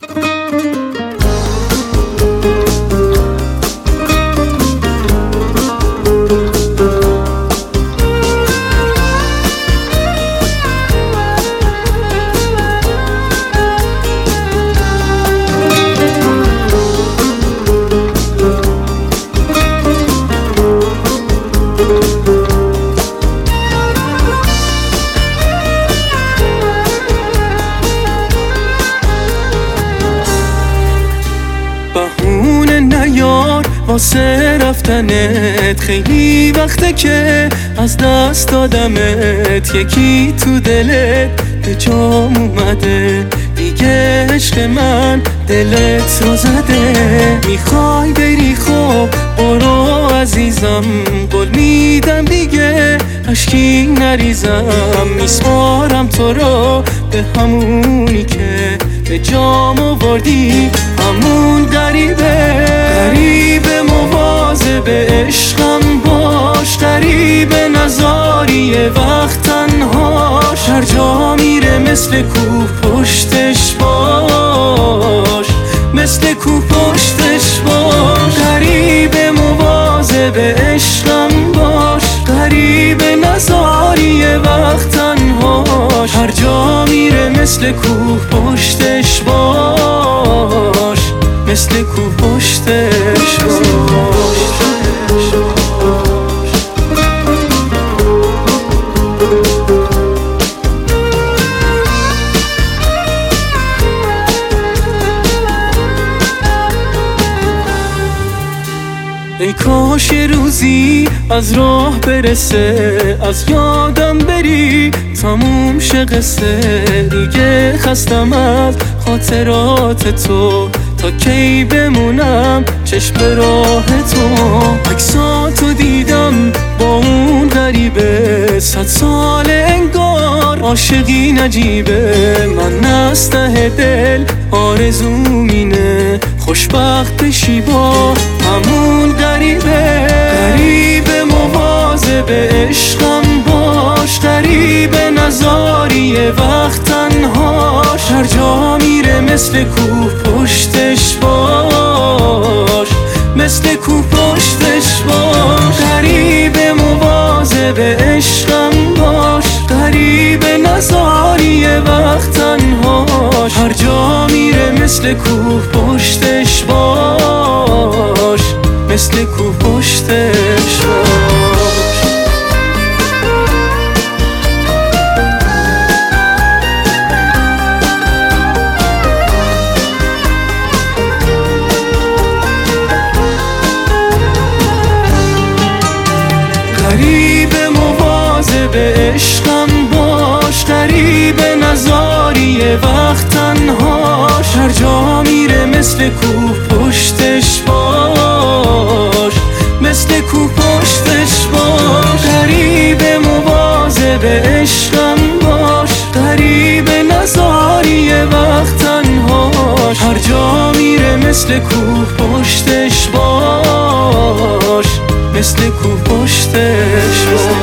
واسه رفتنت خیلی وقته که از دست دادمت، یکی تو دلت به جام اومده دیگه، عشق من دلت رو زده. میخوای بری خب برو عزیزم، قول میدم دیگه اشکی نریزم. میسپارم تو رو به همونی که به جام آوردی، همون غریبه مواظب عشقم باش، غریب نزاری وقت تنهاش، هر جا میره مثل کوه پشتش باش، مثل کوه پشتش باش. غریب مواظب عشقم باش، غریب نزاری وقت تنهاش، هر جا میره مثل کوه پشتش باش، مثل کوه پشتش باش. ای کاش یه روزی از راه برسه، از یادم بری تموم شه قصه. دیگه خستم از خاطرات تو، تا کی بمونم چشم راه تو. عکساتو دیدم با اون غریبه، 100 سال انگار عاشقی نجیبه. من از ته دل آرزوم اینه خوشبخت بشی با همون غریبه. غریب مواظب عشقم باش، غریب نزاری وقت تنهاش، هر جا میره مثل کوه پشتش باش، مثل کوه پشتش باش. غریب مواظب عشقم باش، غریب نزاری وقت تنهاش، هر جا میره مثل کوه پشتش باش، مثل کوه پشتش باش. غریب مواظب عشقم باش، غریب نزاری وقت تنهاش، هر جا میره مثل کوه پشتش باش، مثل کوه پشتش باش. غریب مواظب عشقم باش، غریب نزاری وقت تنهاش، هر جا میره مثل کوه پشتش باش، مثل کوه پشتش باش.